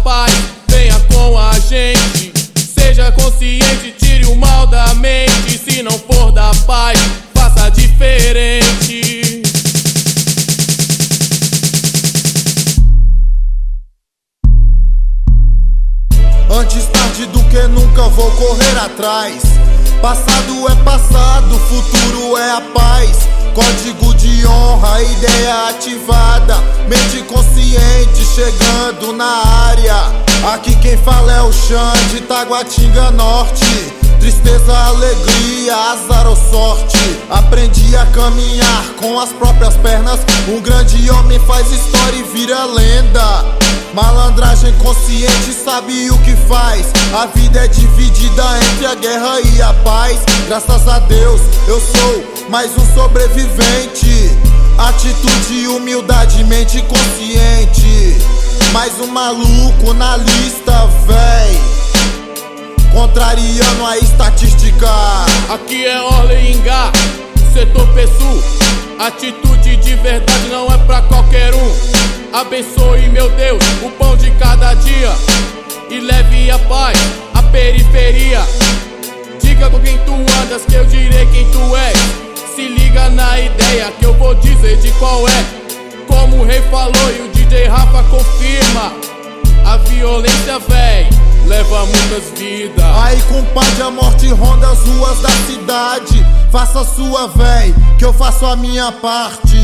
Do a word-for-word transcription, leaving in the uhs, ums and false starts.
paz, venha com a gente. Seja consciente, tire o mal da mente. Se não for da paz, faça diferente. Antes tarde do que nunca vou correr atrás. Passado é passado, futuro é a paz. Código de honra, ideia ativada. Mente consciente chegando na área. Aqui quem fala é o Xande, Taguatinga Norte. Tristeza, alegria, azar ou sorte. Aprendi a caminhar com as próprias pernas. Um grande homem faz história e vira lenda. Malandragem consciente, sabe o que faz. A vida é dividida entre a guerra e a paz. Graças a Deus eu sou mais um sobrevivente. Atitude, humildade, mente consciente. Mais um maluco na lista, véi, contrariando a estatística. Aqui é Orleingá, setor Pessu. Atitude de verdade não é pra qualquer um. Abençoe, meu Deus, o pão de cada dia e leve a paz à periferia. Diga com quem tu andas que eu direi quem tu és. Se liga na ideia que eu vou dizer de qual é. Como o rei falou e o D J Rafa confirma, a violência, véi, leva muitas vidas. Aí, compadre, a morte ronda as ruas da cidade. Faça a sua, véi, que eu faço a minha parte.